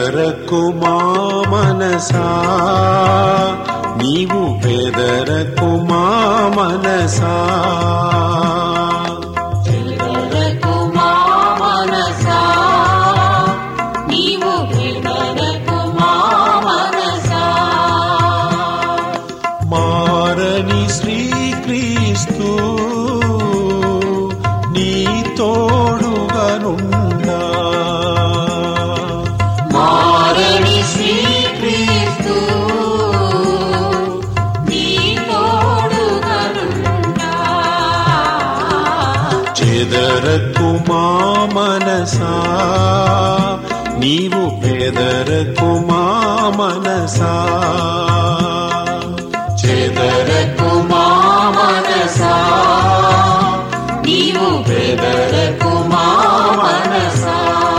చెదరకు మా మనసా నీవు బెదరకు మా మనసా చెదరకు మా మనసా నీవు బెదరకు మా మనసా మారని శ్రీక్రీస్తు నీ తోడుగనుండా మారని శ్రీక్రీస్తు నీ తోడుగనుండా చెదరకు మా మనసా నీవు బెదరకు మా మనసా చెదరకు మా మనసా నీవు బెదరకు మా మనసా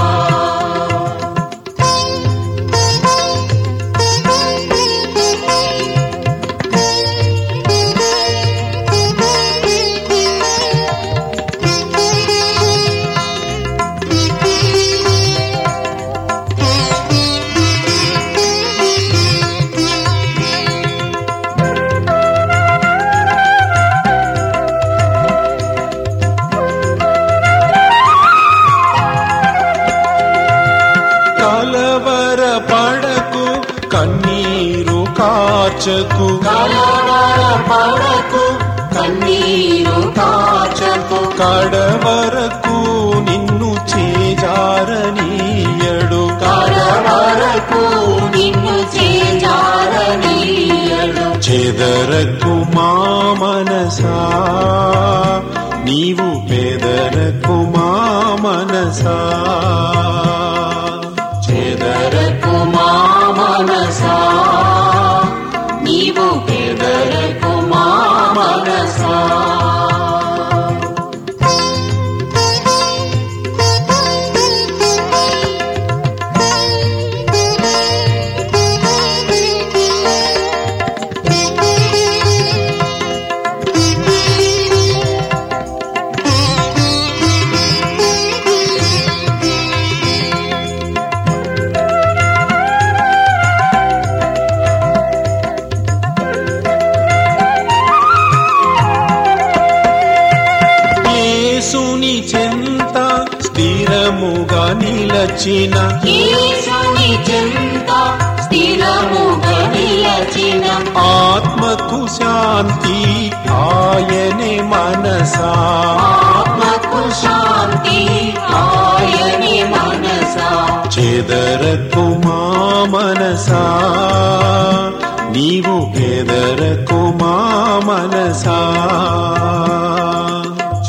కలవరపడకు కన్నీరు కార్చకు కలవరపడకు కన్నీరు కార్చకు కడవరకు నిన్ను చేజారనీయడు కడవరకు నిన్ను చేజారనీయడు చెదరకు మా మనసా నీవు బెదరకు మా మనసా చెదరకు మా మనసా నీవు బెదరకు మా మనసా యేసుని చెంత స్థిరముగా నిలచిన యేసుని చెంత స్థిరముగా నిలచిన ఆత్మకు శాంతి ఆయనే మనసా ఆత్మకు శాంతి ఆయనే మనసా చెదరకు మా మనసా నీవు బెదరకు మా మనసా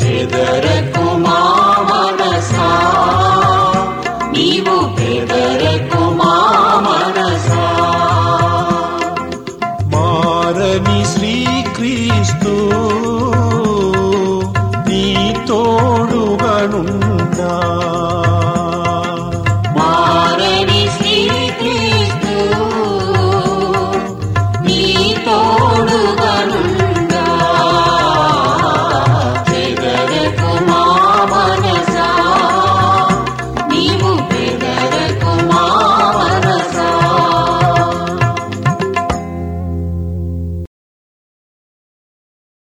చెదరకు మా మనసా నీవు బెదరకు